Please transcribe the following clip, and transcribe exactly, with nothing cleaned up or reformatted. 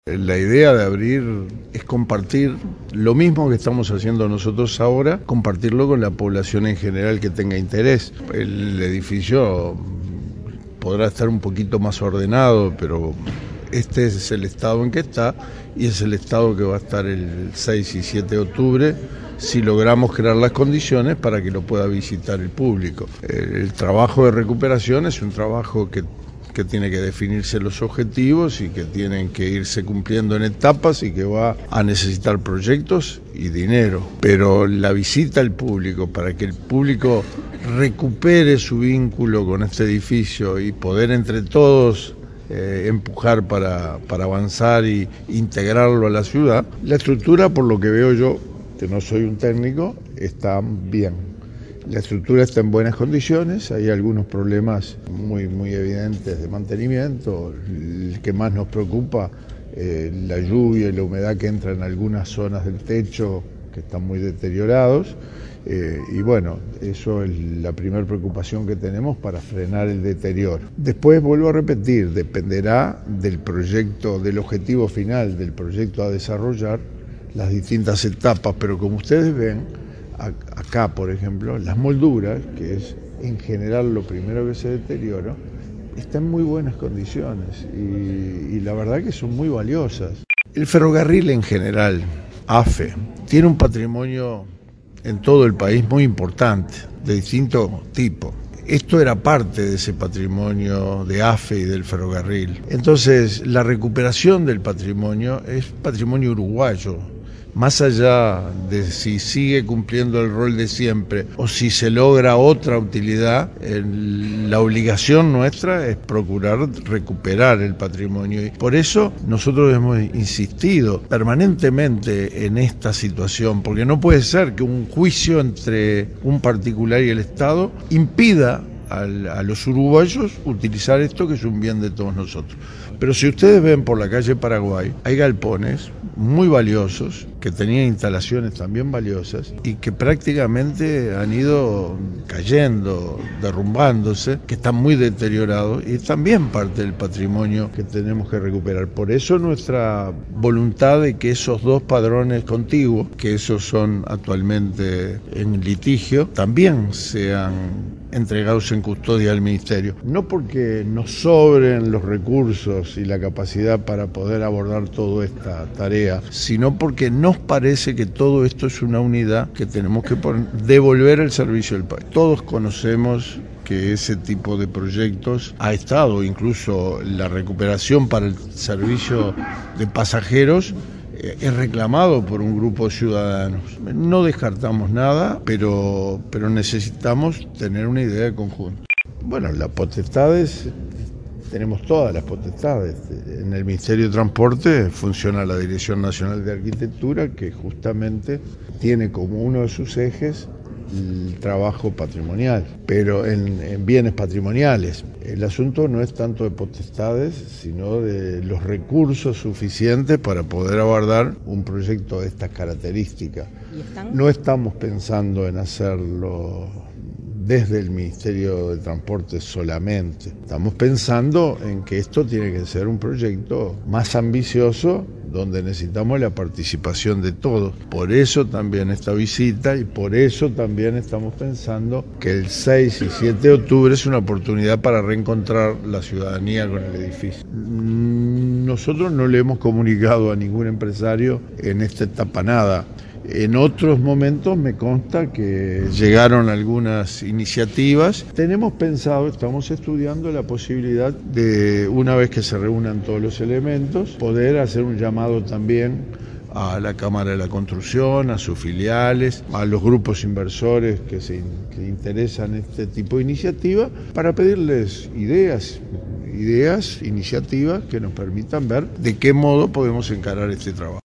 La idea de abrir es compartir lo mismo que estamos haciendo nosotros ahora, compartirlo con la población en general que tenga interés. El edificio podrá estar un poquito más ordenado, pero este es el estado en que está y es el estado que va a estar el seis y siete de octubre si logramos crear las condiciones para que lo pueda visitar el público. El trabajo de recuperación es un trabajo que que tiene que definirse los objetivos y que tienen que irse cumpliendo en etapas y que va a necesitar proyectos y dinero. Pero la visita al público, para que el público recupere su vínculo con este edificio y poder entre todos eh, empujar para, para avanzar e integrarlo a la ciudad, la estructura, por lo que veo yo, que no soy un técnico, está bien. La estructura está en buenas condiciones, hay algunos problemas muy, muy evidentes de mantenimiento. El que más nos preocupa, eh, la lluvia y la humedad que entra en algunas zonas del techo que están muy deteriorados. Eh, y bueno, eso es la primera preocupación que tenemos para frenar el deterioro. Después, vuelvo a repetir, dependerá del proyecto, del objetivo final del proyecto a desarrollar, las distintas etapas, pero como ustedes ven, acá, por ejemplo, las molduras, que es en general lo primero que se deteriora, están en muy buenas condiciones y, y la verdad que son muy valiosas. El ferrocarril en general, AFE, tiene un patrimonio en todo el país muy importante, de distinto tipo. Esto era parte de ese patrimonio de AFE y del ferrocarril. Entonces, la recuperación del patrimonio es patrimonio uruguayo. Más allá de si sigue cumpliendo el rol de siempre o si se logra otra utilidad, el, la obligación nuestra es procurar recuperar el patrimonio. Y por eso nosotros hemos insistido permanentemente en esta situación, porque no puede ser que un juicio entre un particular y el Estado impida a los uruguayos utilizar esto, que es un bien de todos nosotros. Pero si ustedes ven por la calle Paraguay, hay galpones muy valiosos, que tenían instalaciones también valiosas y que prácticamente han ido cayendo, derrumbándose, que están muy deteriorados y es también parte del patrimonio que tenemos que recuperar. Por eso nuestra voluntad de que esos dos padrones contiguos, que esos son actualmente en litigio, también sean entregados en custodia al Ministerio. No porque nos sobren los recursos y la capacidad para poder abordar toda esta tarea, sino porque nos parece que todo esto es una unidad que tenemos que poner, devolver el servicio del país. Todos conocemos que ese tipo de proyectos ha estado, incluso la recuperación para el servicio de pasajeros es reclamado por un grupo de ciudadanos. No descartamos nada, pero, pero necesitamos tener una idea de conjunto. Bueno, las potestades, tenemos todas las potestades. En el Ministerio de Transporte funciona la Dirección Nacional de Arquitectura, que justamente tiene como uno de sus ejes el trabajo patrimonial, pero en, en bienes patrimoniales. El asunto no es tanto de potestades, sino de los recursos suficientes para poder abordar un proyecto de estas características. No estamos pensando en hacerlo desde el Ministerio de Transporte solamente. Estamos pensando en que esto tiene que ser un proyecto más ambicioso, donde necesitamos la participación de todos. Por eso también esta visita y por eso también estamos pensando que el seis y siete de octubre es una oportunidad para reencontrar la ciudadanía con el edificio. Nosotros no le hemos comunicado a ningún empresario en esta etapa nada. En otros momentos me consta que llegaron algunas iniciativas. Tenemos pensado, estamos estudiando la posibilidad de, una vez que se reúnan todos los elementos, poder hacer un llamado también a la Cámara de la Construcción, a sus filiales, a los grupos inversores que se que interesan en este tipo de iniciativa, para pedirles ideas, ideas, iniciativas que nos permitan ver de qué modo podemos encarar este trabajo.